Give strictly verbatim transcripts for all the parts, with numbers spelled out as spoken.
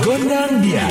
Gondang dia.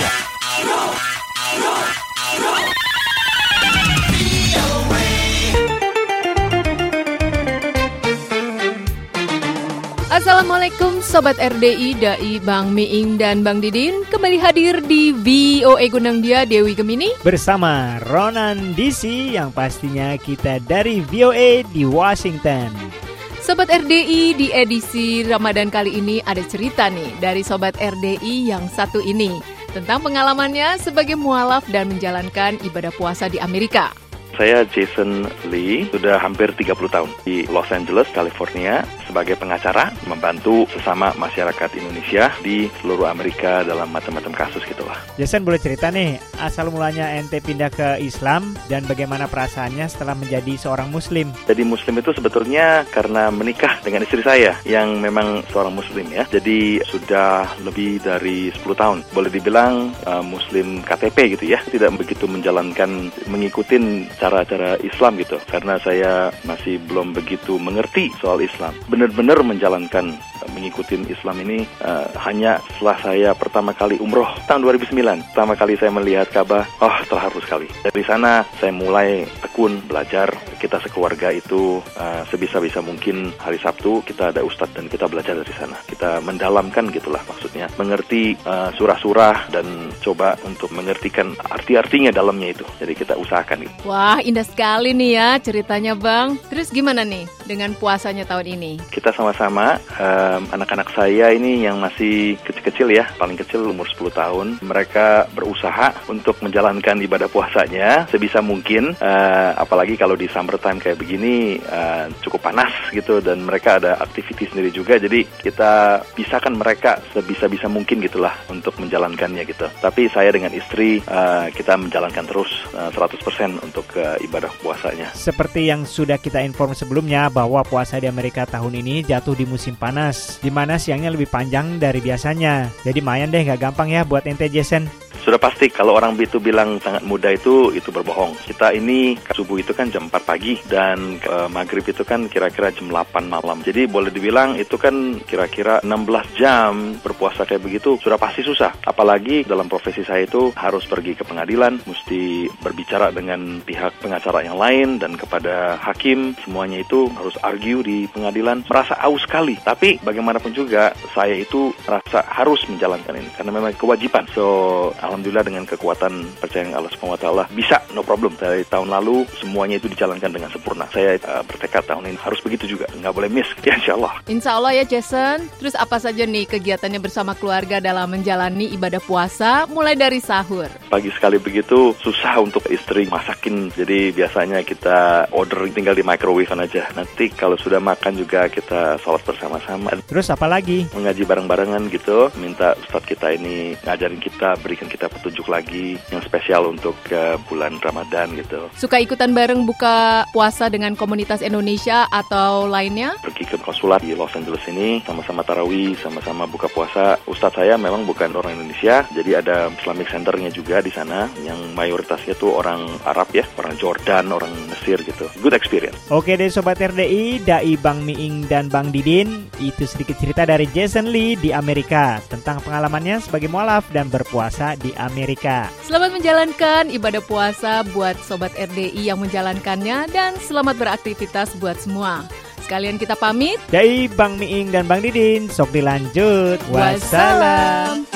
Assalamualaikum Sobat R D I, Dai Bang Miing dan Bang Didin. Kembali hadir di V O A Gondang Dia, Dewi Gemini bersama Ronan D C yang pastinya kita dari V O A di Washington. Sobat R D I, di edisi Ramadan kali ini ada cerita nih dari Sobat R D I yang satu ini tentang pengalamannya sebagai mualaf dan menjalankan ibadah puasa di Amerika. Saya Jason Lee, sudah hampir tiga puluh tahun di Los Angeles, California sebagai pengacara, membantu sesama masyarakat Indonesia di seluruh Amerika dalam macam-macam kasus gitulah. Jason, boleh cerita nih, asal mulanya ente pindah ke Islam dan bagaimana perasaannya setelah menjadi seorang Muslim? Jadi Muslim itu sebetulnya karena menikah dengan istri saya yang memang seorang Muslim ya. Jadi sudah lebih dari sepuluh tahun. Boleh dibilang uh, Muslim K T P gitu ya. Tidak begitu menjalankan, mengikuti cara-cara Islam gitu, karena saya masih belum begitu mengerti soal Islam. Benar-benar menjalankan, mengikuti Islam ini uh, hanya setelah saya pertama kali umroh tahun dua ribu sembilan. Pertama kali saya melihat Ka'bah, oh terharu sekali. Dari sana saya mulai tekun belajar. Kita sekeluarga itu uh, sebisa-bisa mungkin hari Sabtu kita ada ustadz dan kita belajar dari sana. Kita mendalamkan gitulah maksudnya, mengerti uh, surah-surah dan coba untuk mengertikan arti-artinya dalamnya itu. Jadi kita usahakan gitu. Wah, indah sekali nih ya ceritanya Bang. Terus gimana nih dengan puasanya tahun ini? Kita sama-sama, um, anak-anak saya ini yang masih kecil-kecil ya, paling kecil umur sepuluh tahun. Mereka berusaha untuk menjalankan ibadah puasanya sebisa mungkin, uh, apalagi kalau di summer time kayak begini uh, cukup panas gitu, dan mereka ada aktiviti sendiri juga. Jadi kita pisahkan mereka sebisa-bisa mungkin gitulah untuk menjalankannya gitu. Tapi saya dengan istri uh, kita menjalankan terus uh, seratus persen untuk uh, ibadah puasanya. Seperti yang sudah kita inform sebelumnya bahwa puasa di Amerika tahun ini jatuh di musim panas, di mana siangnya lebih panjang dari biasanya. Jadi lumayan deh, gak gampang ya buat ente Jason. Sudah pasti kalau orang itu bilang sangat mudah itu itu berbohong. Kita ini subuh itu kan jam empat pagi dan e, maghrib itu kan kira-kira jam delapan malam. Jadi boleh dibilang itu kan kira-kira enam belas jam berpuasa kayak begitu sudah pasti susah. Apalagi dalam profesi saya itu harus pergi ke pengadilan, mesti berbicara dengan pihak pengacara yang lain dan kepada hakim. Semuanya itu harus argue di pengadilan. Merasa aus sekali. Tapi bagaimanapun juga saya itu merasa harus menjalankan ini karena memang kewajiban. So alhamdulillah dengan kekuatan percaya Allah subhanahu wa taala bisa, no problem. Dari tahun lalu semuanya itu dijalankan dengan sempurna. Saya uh, bertekad tahun ini harus begitu juga, nggak boleh miss ya, insya Allah. Insya Allah ya Jason. Terus apa saja nih kegiatannya bersama keluarga dalam menjalani ibadah puasa mulai dari sahur? Pagi sekali begitu susah untuk istri masakin, jadi biasanya kita order tinggal di microwave aja. Nanti kalau sudah makan juga kita salat bersama-sama. Terus apa lagi? Mengaji bareng-barengan gitu, minta ustadz kita ini ngajarin kita, berikan kita petunjuk lagi yang spesial untuk uh, bulan Ramadan gitu. Suka ikutan bareng buka puasa dengan komunitas Indonesia atau lainnya? Pergi ke konsulat di Los Angeles ini, sama-sama tarawih, sama-sama buka puasa. Ustadz saya memang bukan orang Indonesia, jadi ada Islamic Centernya juga di sana, yang mayoritasnya tuh orang Arab ya, orang Jordan, orang Mesir gitu. Good experience. Oke deh Sobat R D I, Dai Bang Miing dan Bang Didin, itu sedikit cerita dari Jason Lee di Amerika tentang pengalamannya sebagai mualaf dan berpuasa di Amerika. Selamat menjalankan ibadah puasa buat Sobat R D I yang menjalankannya, dan selamat beraktivitas buat semua. Sekalian kita pamit. Dai Bang Miing dan Bang Didin, sok dilanjut. Wassalam.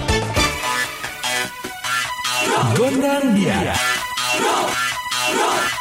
Gondang dia.